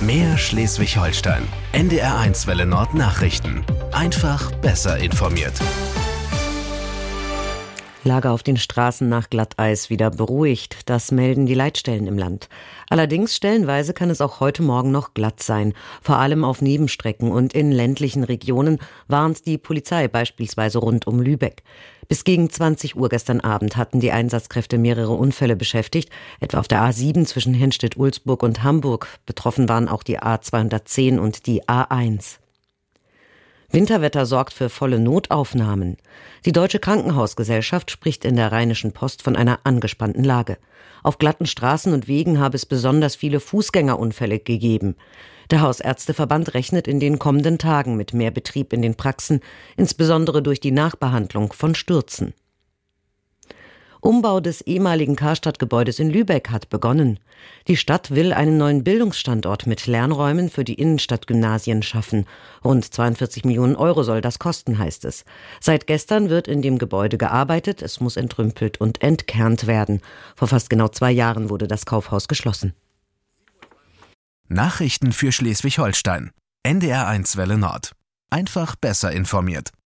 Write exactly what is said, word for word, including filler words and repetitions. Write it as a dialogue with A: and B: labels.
A: Mehr Schleswig-Holstein. N D R eins Welle Nord Nachrichten. Einfach besser informiert.
B: Lage auf den Straßen nach Glatteis wieder beruhigt. Das melden die Leitstellen im Land. Allerdings stellenweise kann es auch heute Morgen noch glatt sein. Vor allem auf Nebenstrecken und in ländlichen Regionen warnt die Polizei beispielsweise rund um Lübeck. Bis gegen zwanzig Uhr gestern Abend hatten die Einsatzkräfte mehrere Unfälle beschäftigt, etwa auf der A sieben zwischen Henstedt-Ulzburg und Hamburg. Betroffen waren auch die A zweihundertzehn und die A eins. Winterwetter sorgt für volle Notaufnahmen. Die Deutsche Krankenhausgesellschaft spricht in der Rheinischen Post von einer angespannten Lage. Auf glatten Straßen und Wegen habe es besonders viele Fußgängerunfälle gegeben. Der Hausärzteverband rechnet in den kommenden Tagen mit mehr Betrieb in den Praxen, insbesondere durch die Nachbehandlung von Stürzen. Umbau des ehemaligen Karstadt-Gebäudes in Lübeck hat begonnen. Die Stadt will einen neuen Bildungsstandort mit Lernräumen für die Innenstadtgymnasien schaffen. Rund zweiundvierzig Millionen Euro soll das kosten, heißt es. Seit gestern wird in dem Gebäude gearbeitet. Es muss entrümpelt und entkernt werden. Vor fast genau zwei Jahren wurde das Kaufhaus geschlossen.
A: Nachrichten für Schleswig-Holstein. N D R eins Welle Nord. Einfach besser informiert.